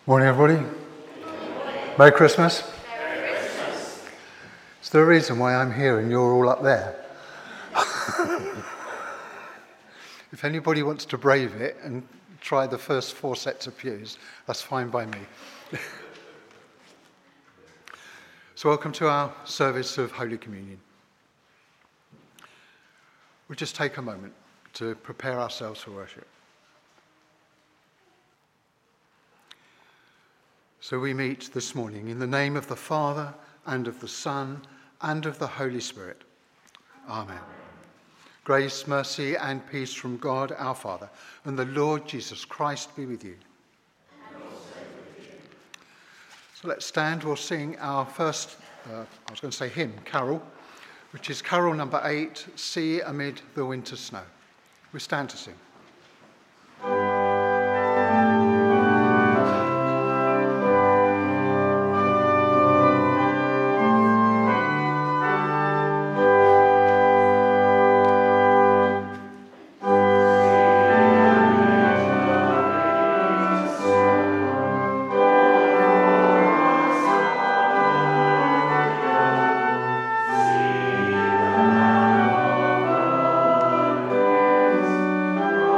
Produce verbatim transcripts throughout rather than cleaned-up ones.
Morning, everybody. Merry Christmas. Merry Christmas. Is there a reason why I'm here and you're all up there? If anybody wants to brave it and try the first four sets of pews, that's fine by me. So welcome to our service of Holy Communion. We'll just take a moment to prepare ourselves for worship. So we meet this morning in the name of the Father, and of the Son, and of the Holy Spirit. Amen. Grace, mercy, and peace from God our Father, and the Lord Jesus Christ be with you. And also with you. So let's stand. We'll sing our first, uh, I was going to say hymn, carol, which is carol number eight, Sea Amid the Winter Snow. We stand to sing. Thank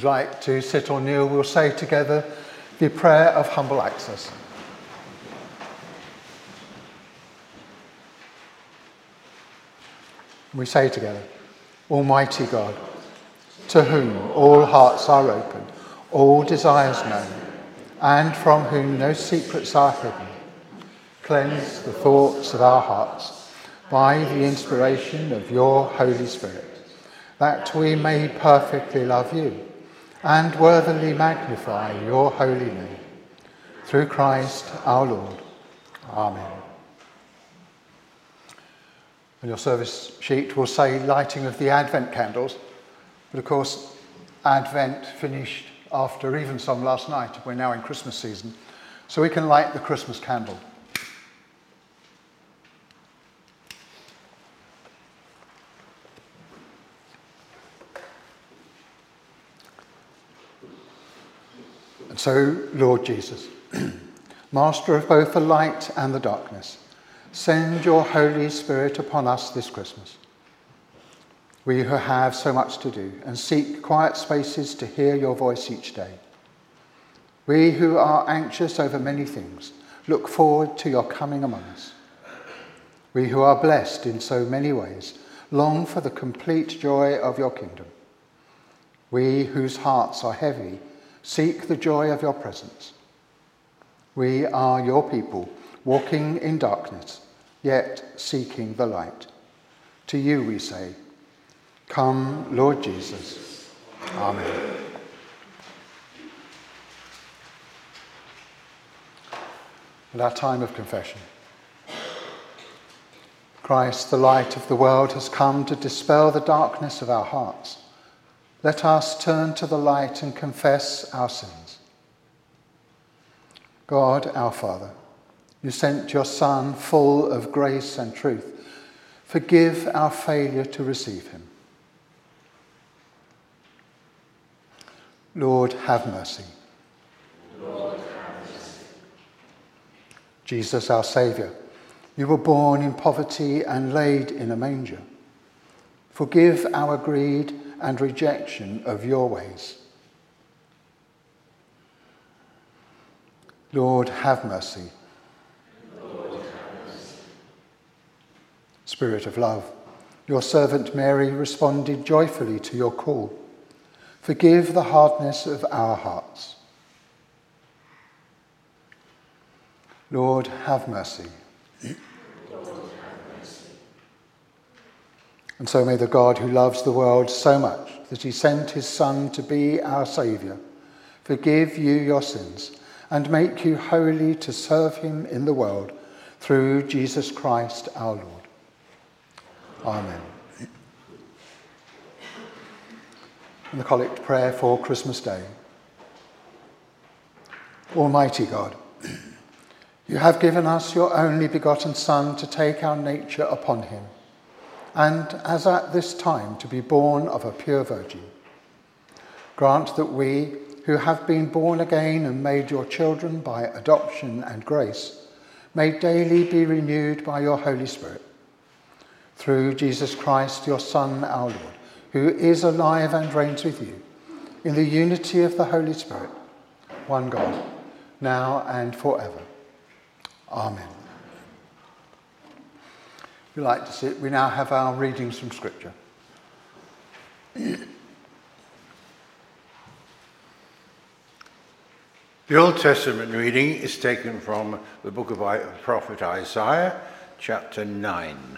you'd like to sit or kneel, we'll say together the prayer of humble access. We say together, Almighty God, to whom all hearts are open, all desires known, and from whom no secrets are hidden, cleanse the thoughts of our hearts by the inspiration of your Holy Spirit, that we may perfectly love you and worthily magnify your holy name. Through Christ our Lord. Amen. On your service sheet will say lighting of the Advent candles, but of course Advent finished after Evensong last night. We're now in Christmas season, so we can light the Christmas candle. And so, Lord Jesus, Master of both the light and the darkness, send your Holy Spirit upon us this Christmas. We who have so much to do and seek quiet spaces to hear your voice each day. We who are anxious over many things look forward to your coming among us. We who are blessed in so many ways long for the complete joy of your kingdom. We whose hearts are heavy seek the joy of your presence. We are your people, walking in darkness, yet seeking the light. To you we say, come, Lord Jesus. Amen. And our time of confession. Christ, the light of the world, has come to dispel the darkness of our hearts. Let us turn to the light and confess our sins. God, our Father, you sent your Son full of grace and truth. Forgive our failure to receive him. Lord, have mercy. Lord, have mercy. Jesus, our Saviour, you were born in poverty and laid in a manger. Forgive our greed and rejection of your ways. Lord, have mercy. Lord, have mercy. Spirit of love, your servant Mary responded joyfully to your call. Forgive the hardness of our hearts. Lord, have mercy. Lord, have mercy. And so may the God who loves the world so much that he sent his Son to be our Saviour forgive you your sins and make you holy to serve him in the world through Jesus Christ our Lord. Amen. And the collect prayer for Christmas Day. Almighty God, you have given us your only begotten Son to take our nature upon him, and as at this time to be born of a pure virgin. Grant that we, who have been born again and made your children by adoption and grace, may daily be renewed by your Holy Spirit. Through Jesus Christ, your Son, our Lord, who is alive and reigns with you, in the unity of the Holy Spirit, one God, now and forever. Amen. If you'd like to sit, we now have our readings from Scripture. The Old Testament reading is taken from the book of the prophet Isaiah, chapter nine.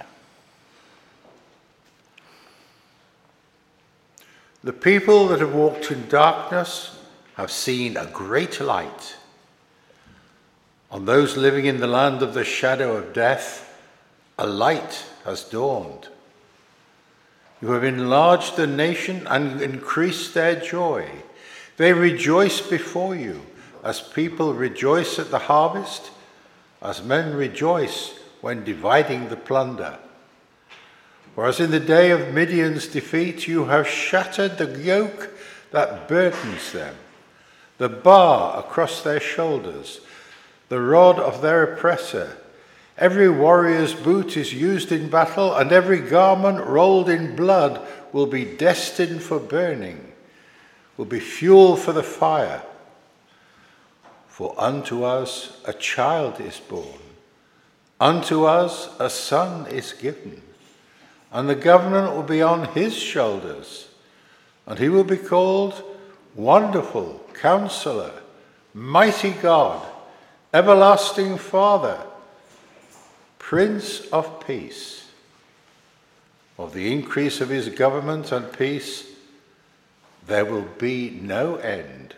The people that have walked in darkness have seen a great light. On those living in the land of the shadow of death, a light has dawned. You have enlarged the nation and increased their joy. They rejoice before you, as people rejoice at the harvest, as men rejoice when dividing the plunder. Whereas in the day of Midian's defeat, you have shattered the yoke that burdens them, the bar across their shoulders, the rod of their oppressor. Every warrior's boot is used in battle, and every garment rolled in blood will be destined for burning. will be fuel for the fire. For unto us a child is born, unto us a son is given, and the government will be on his shoulders, and he will be called Wonderful Counselor, Mighty God, Everlasting Father, Prince of Peace. Of the increase of his government and peace there will be no end.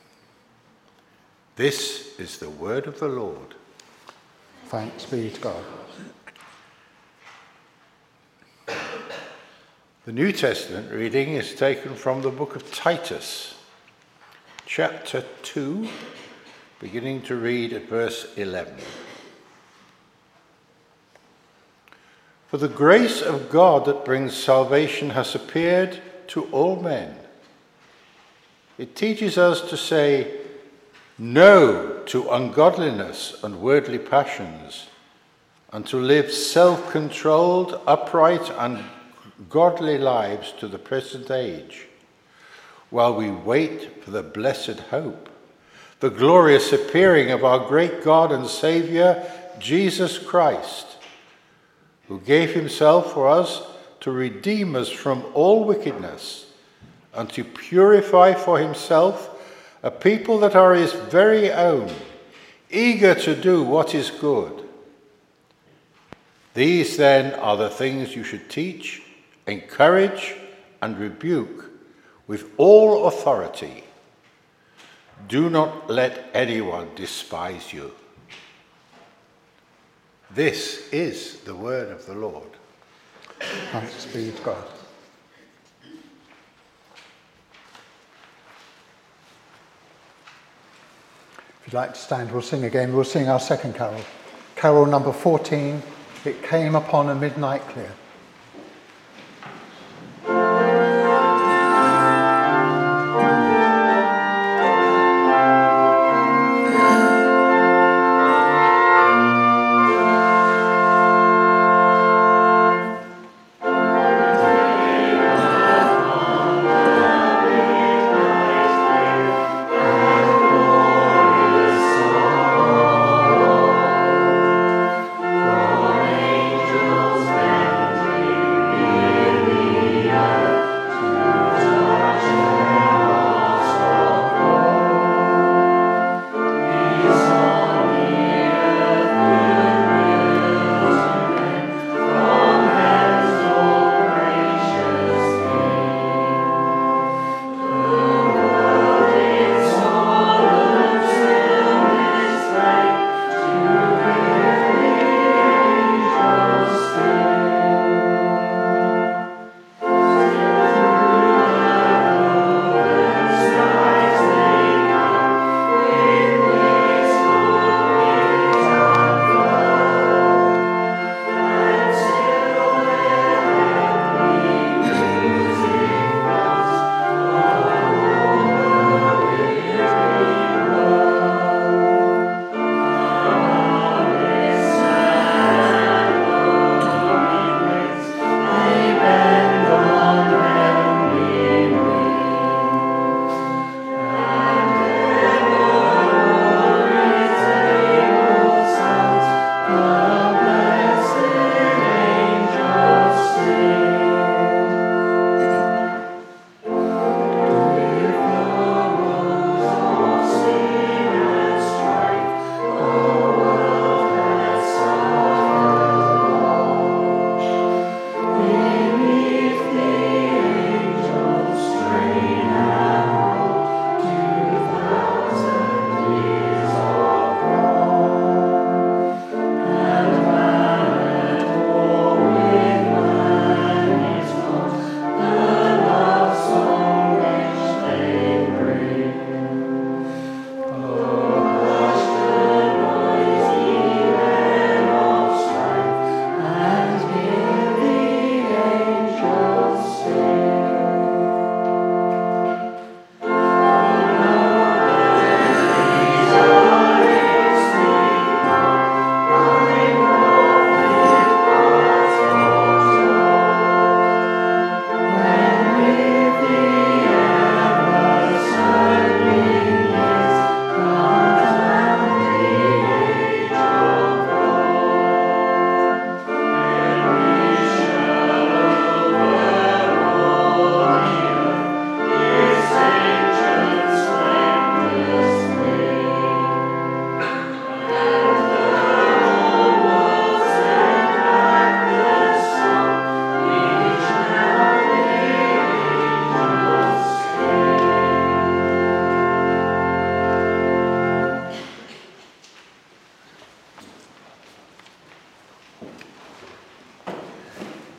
This is the word of the Lord. Thanks be to God. The New Testament reading is taken from the book of Titus, chapter two, beginning to read at verse eleven. For the grace of God that brings salvation has appeared to all men. It teaches us to say no to ungodliness and worldly passions, and to live self-controlled, upright, and godly lives to the present age, while we wait for the blessed hope, the glorious appearing of our great God and Saviour, Jesus Christ, who gave himself for us to redeem us from all wickedness and to purify for himself a people that are his very own, eager to do what is good. These then are the things you should teach, encourage, and rebuke with all authority. Do not let anyone despise you. This is the word of the Lord. Thanks be to God. If you'd like to stand, we'll sing again. We'll sing our second carol. Carol number fourteen, It Came Upon a Midnight Clear. Angels bend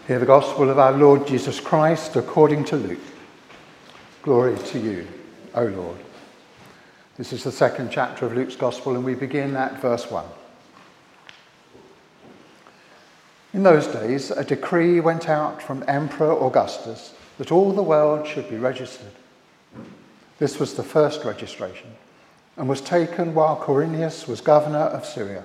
Hear the gospel of our Lord Jesus Christ according to Luke. Glory to you, O Lord. This is the second chapter of Luke's gospel, and we begin at verse one. In those days, a decree went out from Emperor Augustus that all the world should be registered. This was the first registration, and was taken while Quirinius was governor of Syria.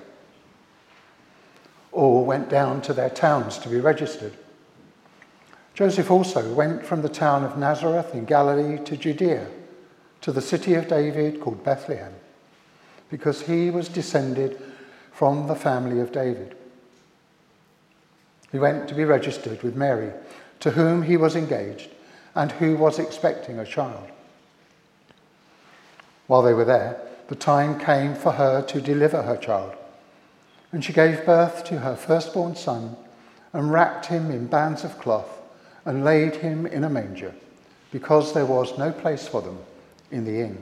All went down to their towns to be registered. Joseph also went from the town of Nazareth in Galilee to Judea, to the city of David called Bethlehem, because he was descended from the family of David. He went to be registered with Mary, to whom he was engaged, and who was expecting a child. While they were there, the time came for her to deliver her child, and she gave birth to her firstborn son, and wrapped him in bands of cloth, and laid him in a manger, because there was no place for them in the inn.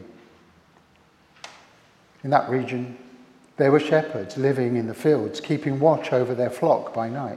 In that region, there were shepherds living in the fields, keeping watch over their flock by night.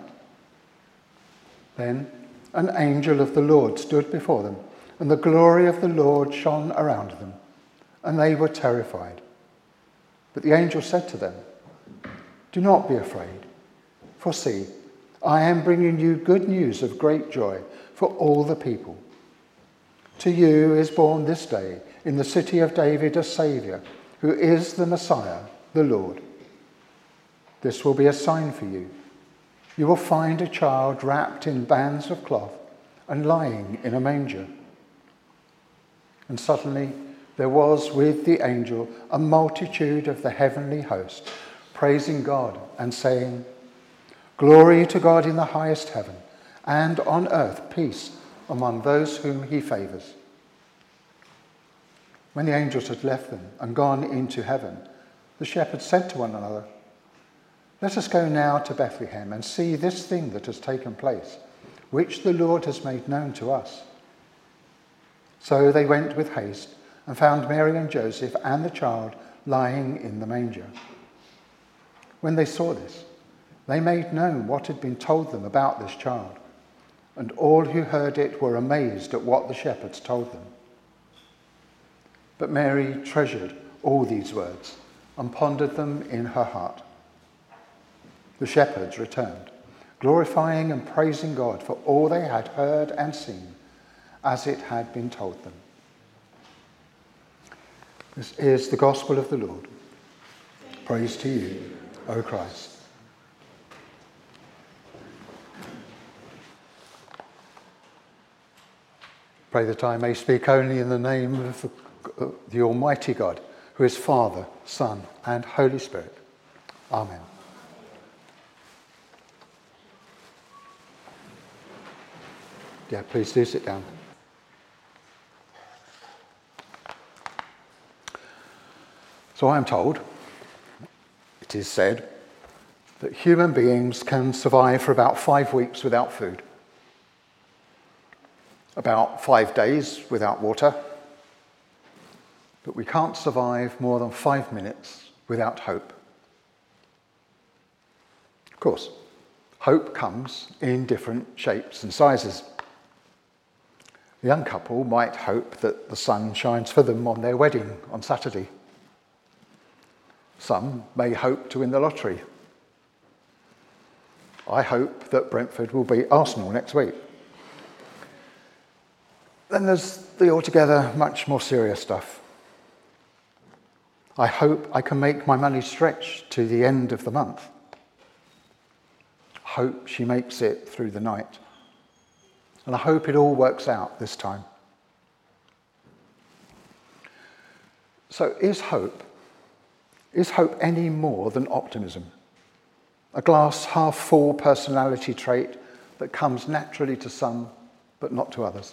Then an angel of the Lord stood before them, and the glory of the Lord shone around them, and they were terrified. But the angel said to them, "Do not be afraid, for see, I am bringing you good news of great joy for all the people. To you is born this day in the city of David a Saviour, who is the Messiah, the Lord. This will be a sign for you. You will find a child wrapped in bands of cloth and lying in a manger." And suddenly there was with the angel a multitude of the heavenly host, praising God and saying, "Glory to God in the highest heaven, and on earth peace among those whom he favours." When the angels had left them and gone into heaven, the shepherds said to one another, "Let us go now to Bethlehem and see this thing that has taken place, which the Lord has made known to us." So they went with haste and found Mary and Joseph and the child lying in the manger. When they saw this, they made known what had been told them about this child, and all who heard it were amazed at what the shepherds told them. But Mary treasured all these words and pondered them in her heart. The shepherds returned, glorifying and praising God for all they had heard and seen, as it had been told them. This is the gospel of the Lord. Praise to you, O Christ. Pray that I may speak only in the name of the, the Almighty God, who is Father, Son, and Holy Spirit. Amen. Yeah, please do sit down. So I am told, it is said, that human beings can survive for about five weeks without food, about five days without water, but we can't survive more than five minutes without hope. Of course, hope comes in different shapes and sizes. A young couple might hope that the sun shines for them on their wedding on Saturday. Some may hope to win the lottery. I hope that Brentford will beat Arsenal next week. Then there's the altogether much more serious stuff. I hope I can make my money stretch to the end of the month. Hope she makes it through the night. And I hope it all works out this time. So is hope, is hope any more than optimism? A glass half full personality trait that comes naturally to some, but not to others?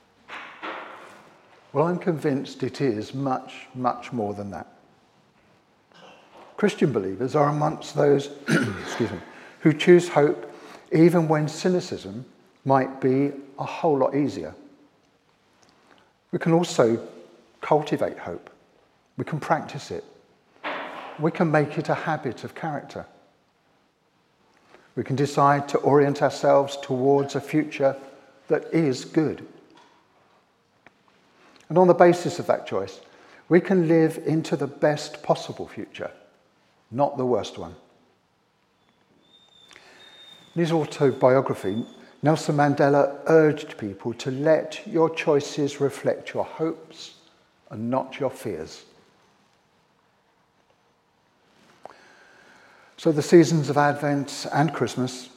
Well, I'm convinced it is much, much more than that. Christian believers are amongst those excuse me, who choose hope even when cynicism might be a whole lot easier. We can also cultivate hope. We can practice it. We can make it a habit of character. We can decide to orient ourselves towards a future that is good. And on the basis of that choice, we can live into the best possible future, not the worst one. In his autobiography, Nelson Mandela urged people to let your choices reflect your hopes and not your fears. So the seasons of Advent and Christmas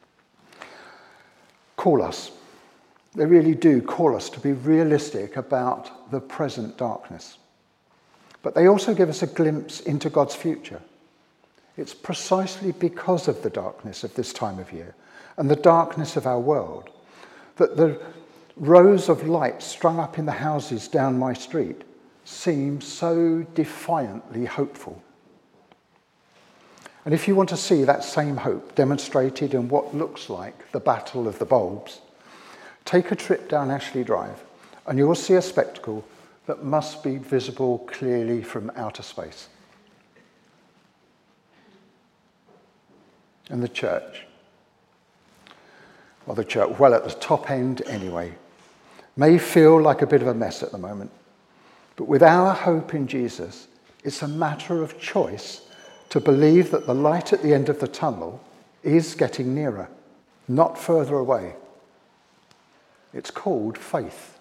call us. They really do call us to be realistic about the present darkness. But they also give us a glimpse into God's future. It's precisely because of the darkness of this time of year and the darkness of our world that the rows of lights strung up in the houses down my street seem so defiantly hopeful. And if you want to see that same hope demonstrated in what looks like the Battle of the Bulbs, take a trip down Ashley Drive and you will see a spectacle that must be visible clearly from outer space. And the church, or the church, well at the top end anyway, may feel like a bit of a mess at the moment. But with our hope in Jesus, it's a matter of choice to believe that the light at the end of the tunnel is getting nearer, not further away. It's called faith.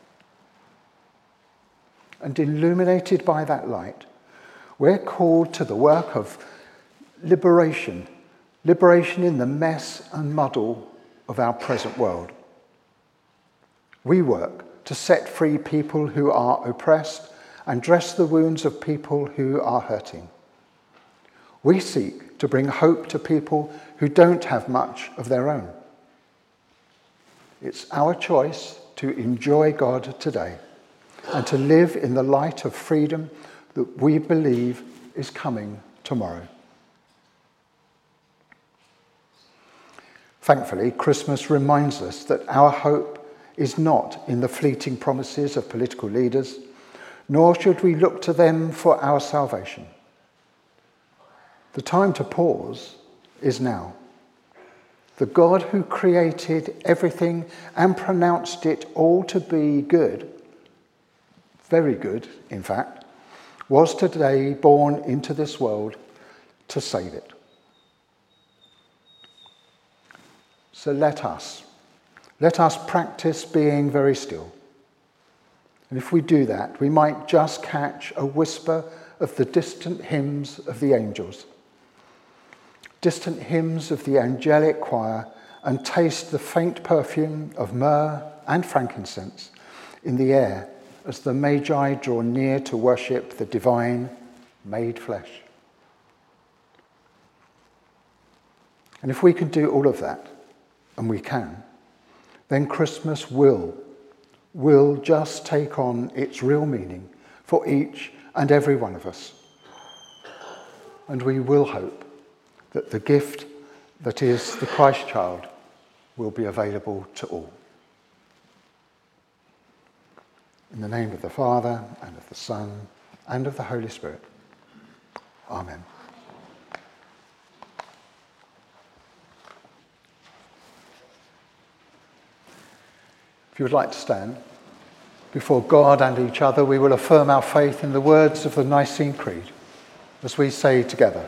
And illuminated by that light, we're called to the work of liberation, liberation in the mess and muddle of our present world. We work to set free people who are oppressed and dress the wounds of people who are hurting. We seek to bring hope to people who don't have much of their own. It's our choice to enjoy God today and to live in the light of freedom that we believe is coming tomorrow. Thankfully, Christmas reminds us that our hope is not in the fleeting promises of political leaders, nor should we look to them for our salvation. The time to pause is now. The God who created everything and pronounced it all to be good, very good, in fact, was today born into this world to save it. So let us, let us practice being very still. And if we do that, we might just catch a whisper of the distant hymns of the angels, distant hymns of the angelic choir, and taste the faint perfume of myrrh and frankincense in the air as the Magi draw near to worship the divine made flesh. And if we can do all of that, and we can, then Christmas will, will just take on its real meaning for each and every one of us. And we will hope that the gift that is the Christ child will be available to all. In the name of the Father, and of the Son, and of the Holy Spirit. Amen. If you would like to stand, before God and each other, we will affirm our faith in the words of the Nicene Creed, as we say together.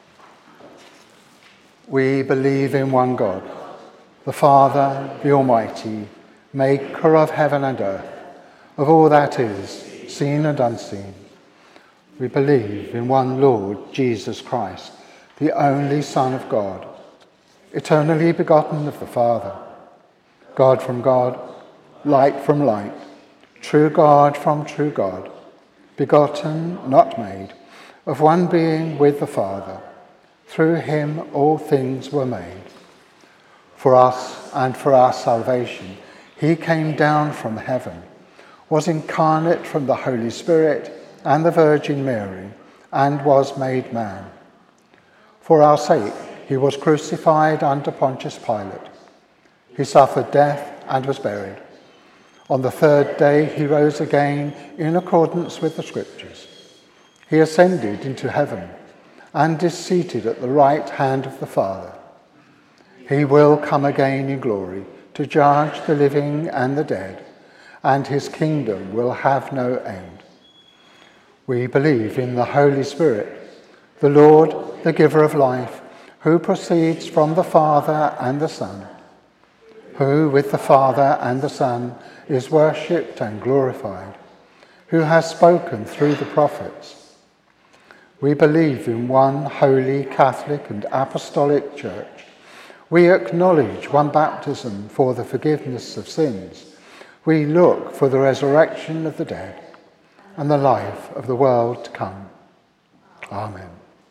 We believe in one God, the Father, the Almighty, maker of heaven and earth, of all that is, seen and unseen. We believe in one Lord, Jesus Christ, the only Son of God, eternally begotten of the Father, God from God, light from light, true God from true God, begotten, not made, of one being with the Father. Through him all things were made. For us and for our salvation, he came down from heaven, was incarnate from the Holy Spirit and the Virgin Mary, and was made man. For our sake, he was crucified under Pontius Pilate. He suffered death and was buried. On the third day, he rose again in accordance with the Scriptures. He ascended into heaven and is seated at the right hand of the Father. He will come again in glory to judge the living and the dead, and his kingdom will have no end. We believe in the Holy Spirit, the Lord, the giver of life, who proceeds from the Father and the Son, who with the Father and the Son is worshipped and glorified, who has spoken through the prophets. We believe in one holy, Catholic and Apostolic Church. We acknowledge one baptism for the forgiveness of sins. We look for the resurrection of the dead and the life of the world to come. Amen.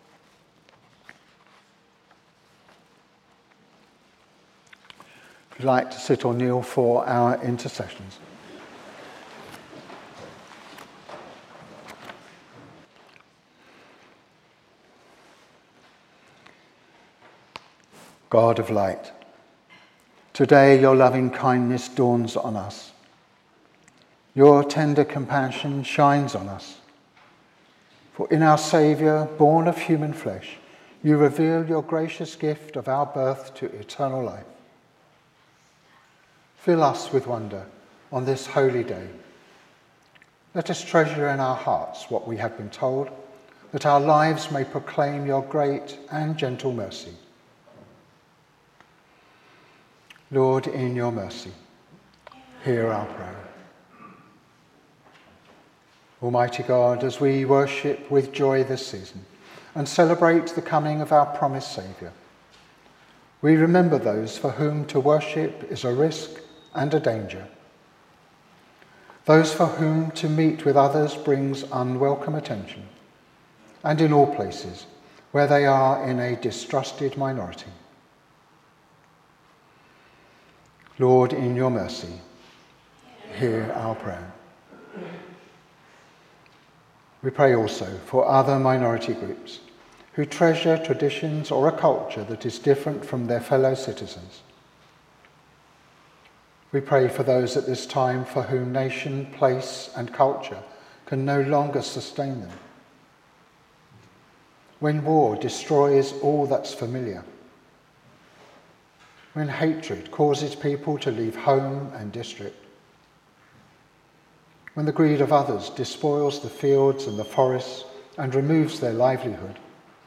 If you'd like to sit or kneel for our intercessions. God of light, today your loving kindness dawns on us. Your tender compassion shines on us. For in our Saviour, born of human flesh, you reveal your gracious gift of our birth to eternal life. Fill us with wonder on this holy day. Let us treasure in our hearts what we have been told, that our lives may proclaim your great and gentle mercy. Lord, in your mercy, hear our prayer. Almighty God, as we worship with joy this season and celebrate the coming of our promised Saviour, we remember those for whom to worship is a risk and a danger, those for whom to meet with others brings unwelcome attention, and in all places where they are in a distrusted minority. Lord, in your mercy, hear our prayer. We pray also for other minority groups who treasure traditions or a culture that is different from their fellow citizens. We pray for those at this time for whom nation, place, and culture can no longer sustain them. When war destroys all that's familiar, when hatred causes people to leave home and district, when the greed of others despoils the fields and the forests and removes their livelihood.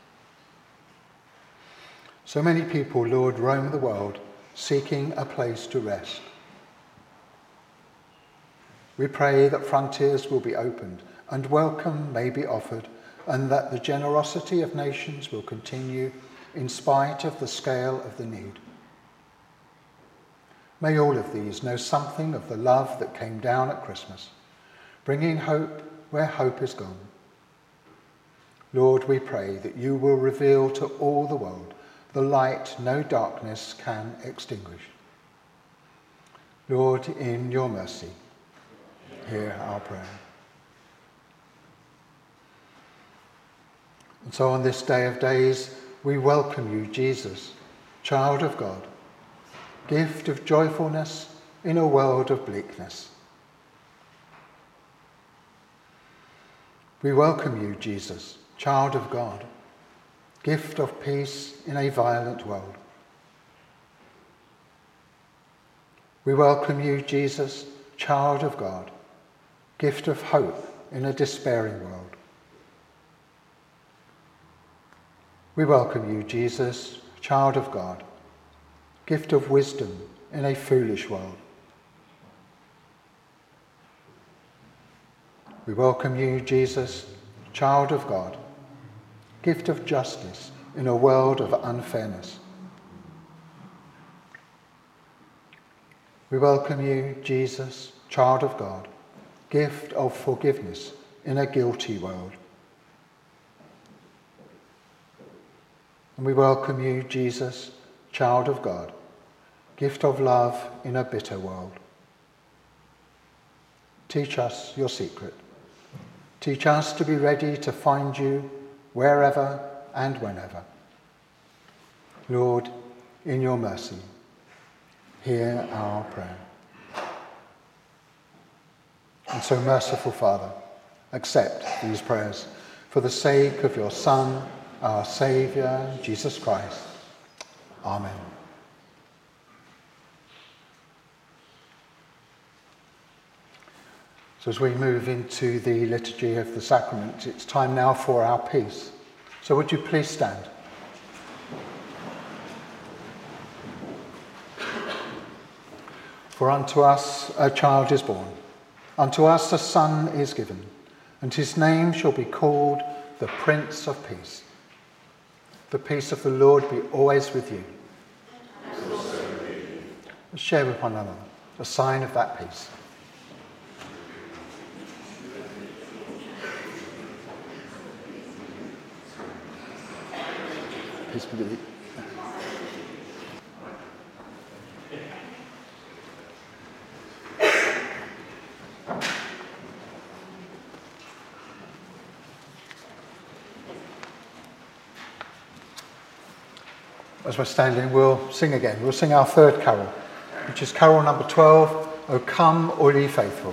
So many people, Lord, roam the world seeking a place to rest. We pray that frontiers will be opened and welcome may be offered, and that the generosity of nations will continue in spite of the scale of the need. May all of these know something of the love that came down at Christmas, bringing hope where hope is gone. Lord, we pray that you will reveal to all the world the light no darkness can extinguish. Lord, in your mercy, hear our prayer. And so on this day of days, we welcome you, Jesus, child of God, gift of joyfulness in a world of bleakness. We welcome you, Jesus, child of God, gift of peace in a violent world. We welcome you, Jesus, child of God, gift of hope in a despairing world. We welcome you, Jesus, child of God, gift of wisdom in a foolish world. We welcome you, Jesus, child of God, gift of justice in a world of unfairness. We welcome you, Jesus, child of God, gift of forgiveness in a guilty world. And we welcome you, Jesus, child of God, gift of love in a bitter world. Teach us your secret. Teach us to be ready to find you wherever and whenever. Lord, in your mercy, hear our prayer. And so, merciful Father, accept these prayers for the sake of your Son, our Saviour, Jesus Christ. Amen. So as we move into the liturgy of the sacrament, it's time now for our peace. So would you please stand? For unto us a child is born, unto us a son is given, and his name shall be called the Prince of Peace. The peace of the Lord be always with you. And also with you. Let's share with one another a sign of that peace. Peace be with you. As we're standing, we'll sing again. We'll sing our third carol, which is carol number twelve, O Come All Ye Faithful.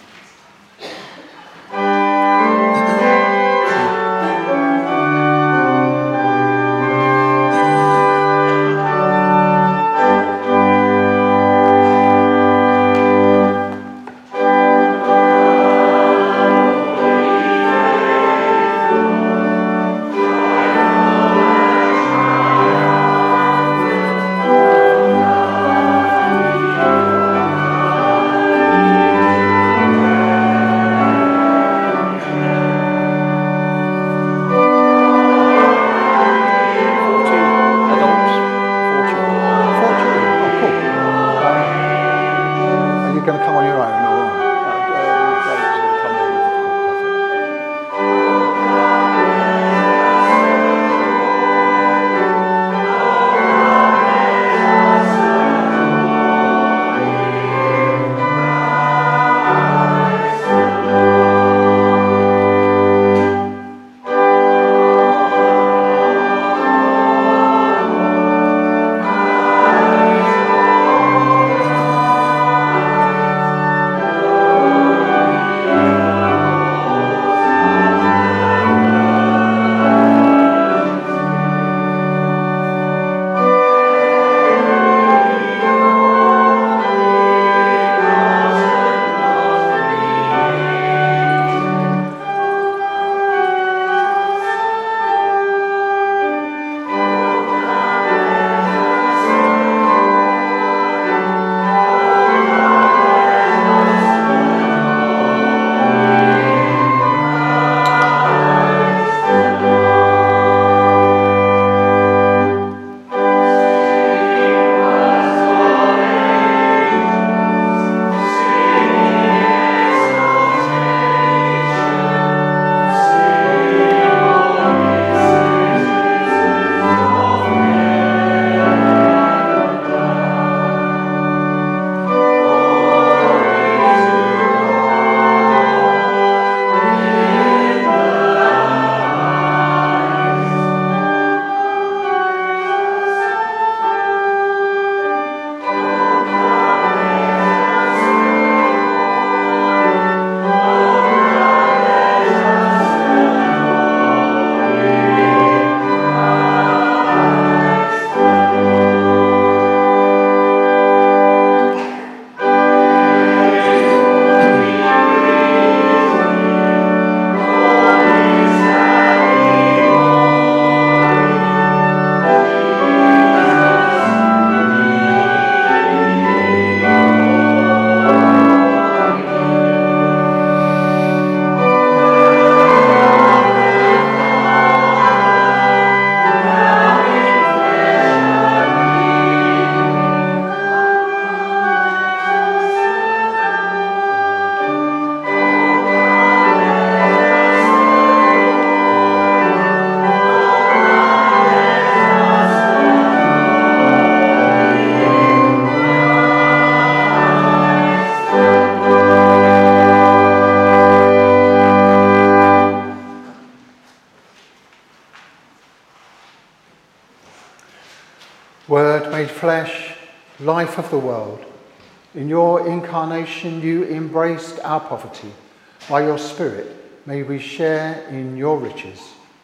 Word made flesh, life of the world, in your incarnation you embraced our poverty. By your Spirit may we share in your riches.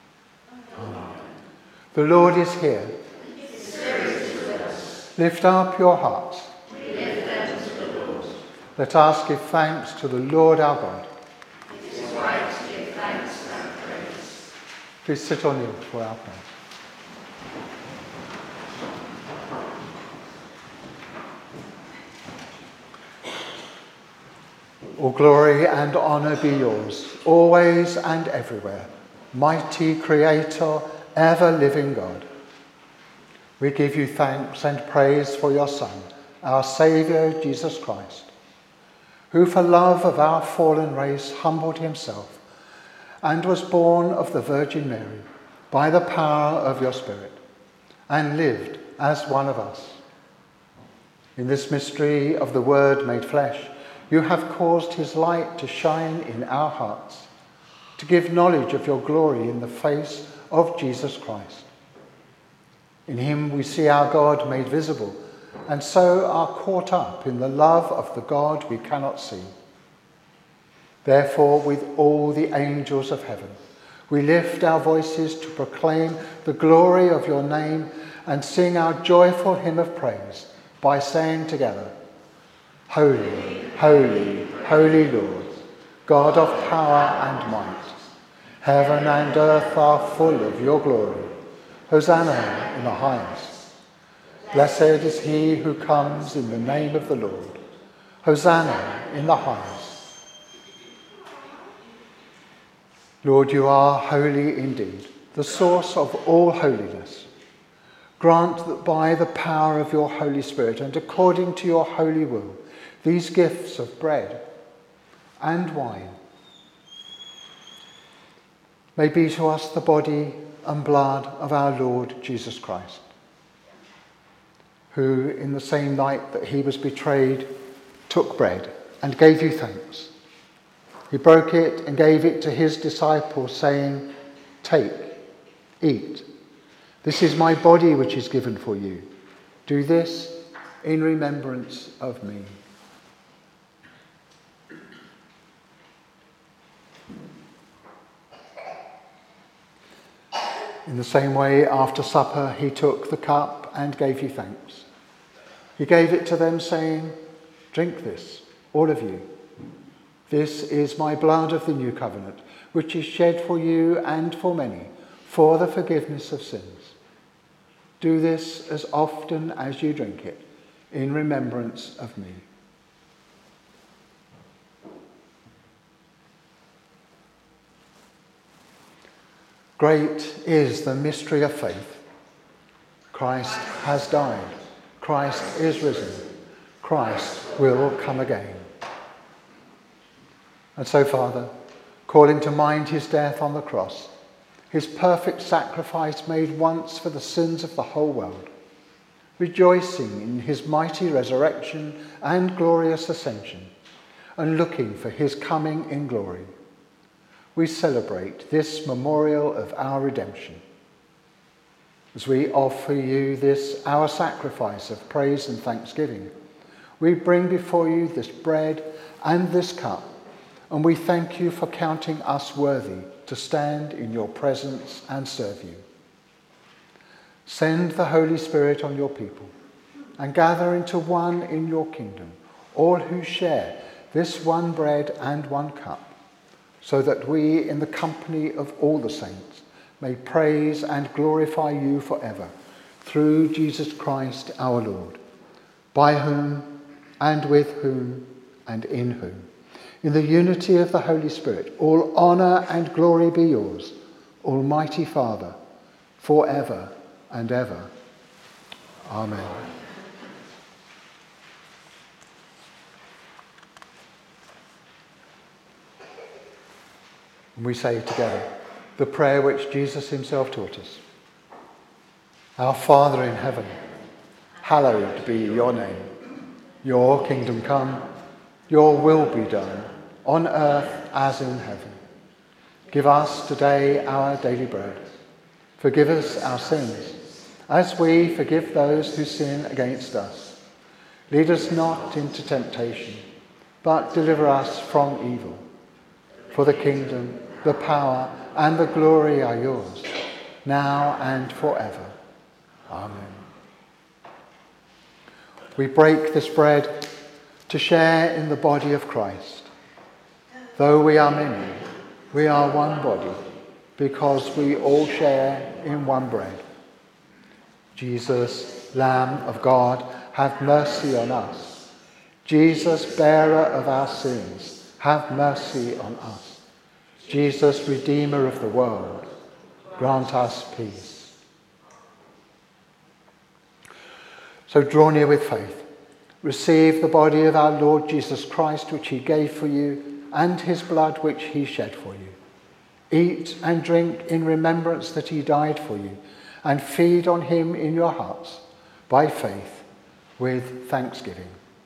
Amen. The Lord is here. His Spirit is with us. Lift up your hearts. We lift them to the Lord. Let us give thanks to the Lord our God. It is right to give thanks and praise. Please sit or kneel for our prayer. All glory and honour be yours, always and everywhere, mighty Creator, ever-living God. We give you thanks and praise for your Son, our Saviour, Jesus Christ, who for love of our fallen race humbled himself and was born of the Virgin Mary by the power of your Spirit, and lived as one of us. In this mystery of the Word made flesh, you have caused his light to shine in our hearts, to give knowledge of your glory in the face of Jesus Christ. In him we see our God made visible, and so are caught up in the love of the God we cannot see. Therefore, with all the angels of heaven, we lift our voices to proclaim the glory of your name and sing our joyful hymn of praise by saying together, Holy, holy, holy Lord, God of power and might, heaven and earth are full of your glory. Hosanna in the highest. Blessed is he who comes in the name of the Lord. Hosanna in the highest. Lord, you are holy indeed, the source of all holiness. Grant that by the power of your Holy Spirit and according to your holy will, these gifts of bread and wine may be to us the body and blood of our Lord Jesus Christ, who in the same night that he was betrayed took bread and gave you thanks. He broke it and gave it to his disciples, saying, Take, eat. This is my body which is given for you. Do this in remembrance of me. In the same way, after supper, he took the cup and gave you thanks. He gave it to them, saying, Drink this, all of you. This is my blood of the new covenant, which is shed for you and for many, for the forgiveness of sins. Do this as often as you drink it, in remembrance of me. Great is the mystery of faith. Christ has died. Christ is risen. Christ will come again. And so, Father, calling to mind his death on the cross, his perfect sacrifice made once for the sins of the whole world, rejoicing in his mighty resurrection and glorious ascension, and looking for his coming in glory, we celebrate this memorial of our redemption. As we offer you this, our sacrifice of praise and thanksgiving, we bring before you this bread and this cup, and we thank you for counting us worthy to stand in your presence and serve you. Send the Holy Spirit on your people and gather into one in your kingdom all who share this one bread and one cup, so that we, in the company of all the saints, may praise and glorify you forever, through Jesus Christ our Lord, by whom and with whom and in whom, in the unity of the Holy Spirit, all honour and glory be yours, Almighty Father, forever and ever. Amen. And we say together the prayer which Jesus himself taught us. Our Father in heaven, hallowed be your name. Your kingdom come, your will be done, on earth as in heaven. Give us today our daily bread. Forgive us our sins, as we forgive those who sin against us. Lead us not into temptation, but deliver us from evil. For the kingdom, the power, and the glory are yours, now and forever. Amen. We break this bread to share in the body of Christ. Though we are many, we are one body, because we all share in one bread. Jesus, Lamb of God, have mercy on us. Jesus, bearer of our sins, have mercy on us. Jesus, Redeemer of the world, grant us peace. So draw near with faith. Receive the body of our Lord Jesus Christ, which he gave for you, and his blood, which he shed for you. Eat and drink in remembrance that he died for you, and feed on him in your hearts, by faith, with thanksgiving.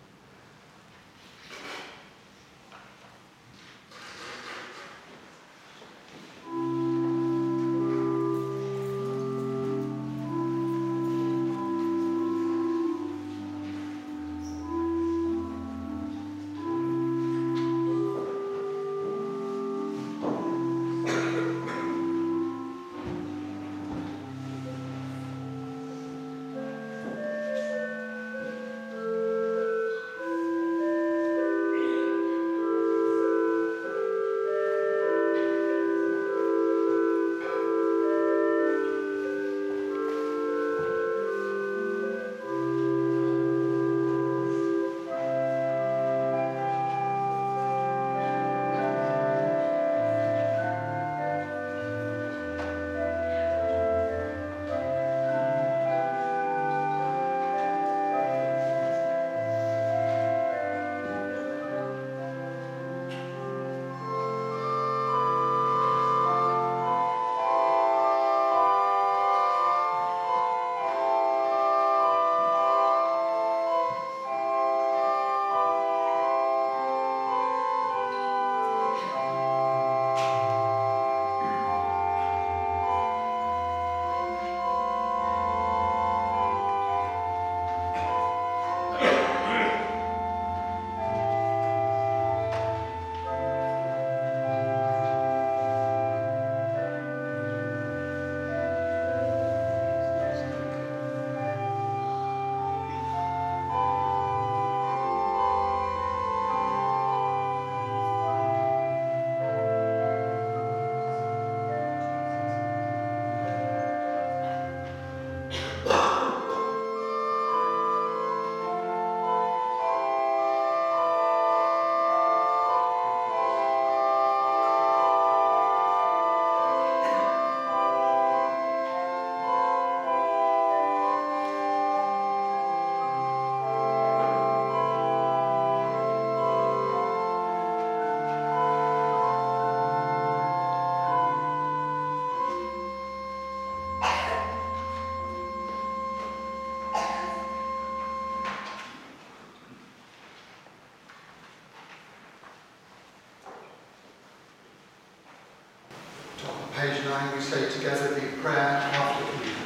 Page nine, we say together the prayer after communion.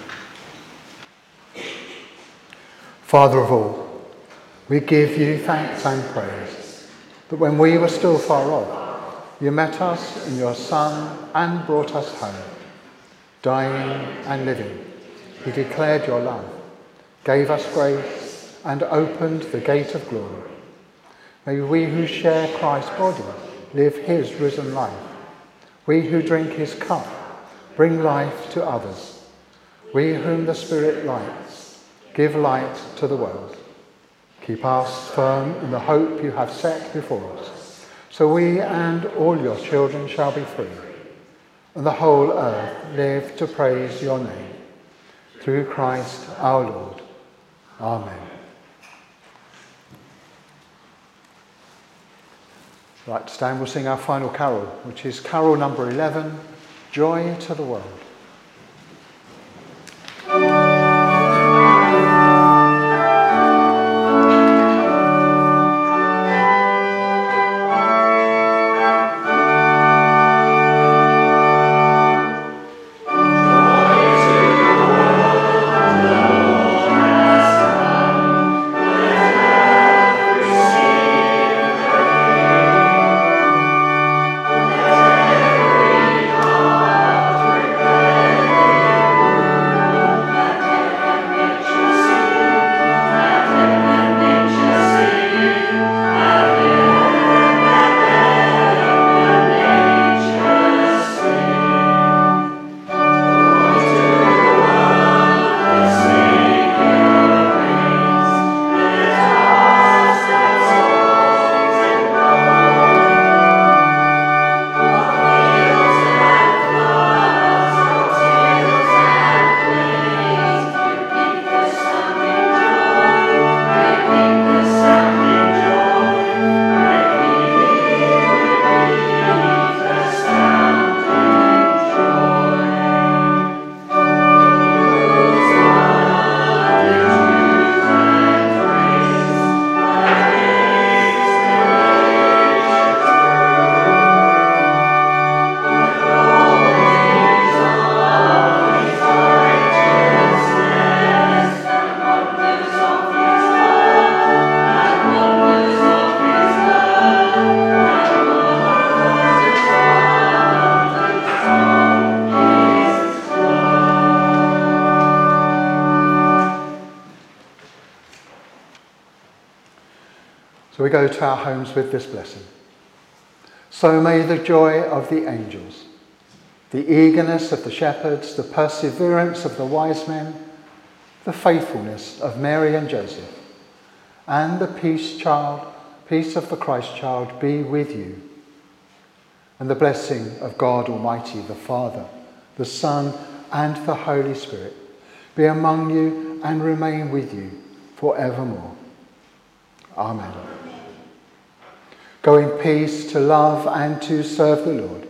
Father of all, we give you thanks and praise that when we were still far off, you met us in your Son and brought us home. Dying and living, he declared your love, gave us grace, and opened the gate of glory. May we who share Christ's body live his risen life. We who drink his cup bring life to others. We whom the Spirit lights give light to the world. Keep us firm in the hope you have set before us, so we and all your children shall be free, and the whole earth live to praise your name. Through Christ our Lord. Amen. Right, stand, we'll sing our final carol, which is carol number eleven, Joy to the World. Thank So we go to our homes with this blessing. So may the joy of the angels, the eagerness of the shepherds, the perseverance of the wise men, the faithfulness of Mary and Joseph, and the peace child, peace of the Christ child be with you. And the blessing of God Almighty, the Father, the Son, and the Holy Spirit be among you and remain with you forevermore. Amen. Go in peace to love and to serve the Lord.